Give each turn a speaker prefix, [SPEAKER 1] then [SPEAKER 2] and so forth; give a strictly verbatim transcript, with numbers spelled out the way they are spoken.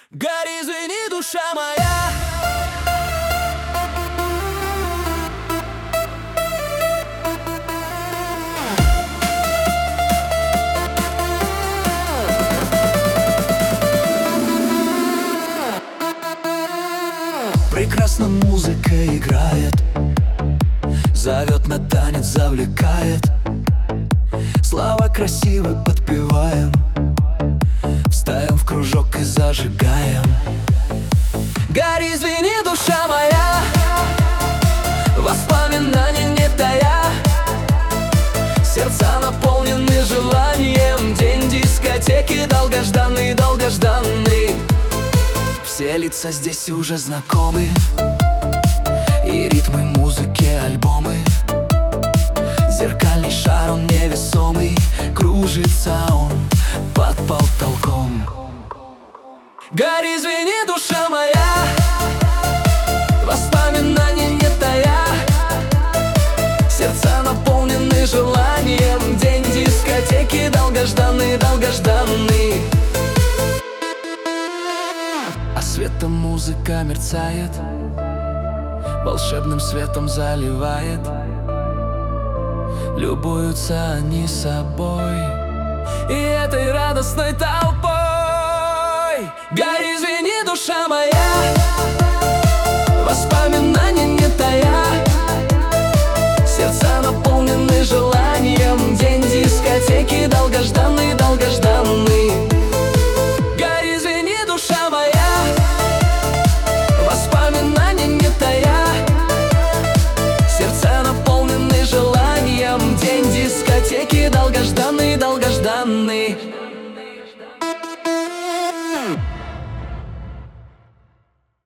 [SPEAKER 1] Гори, звени, душа моя. Прекрасно музыка играет, зовет на танец, завлекает. Слова красивы подпеваем, встаем в кружок и зажигаем. Гори, звени, душа моя, воспоминания не тая. Сердца наполнены желанием, день дискотеки долгожданный, долгожданный. Все лица здесь уже знакомы, и ритмы музыки, альбомы. Зеркальный шар, он невесомый, кружится он под потолком. Гори, звени, душа моя, воспоминания не тая. Сердца наполнены желанием, день дискотеки долгожданный, долгожданный. А светом музыка мерцает, волшебным светом заливает. Любуются они собой и этой радостной толпой. Гори, звени, душа моя, воспоминания не тая. Сердца наполнены желанием, день дискотеки долгожданный, долгожданный.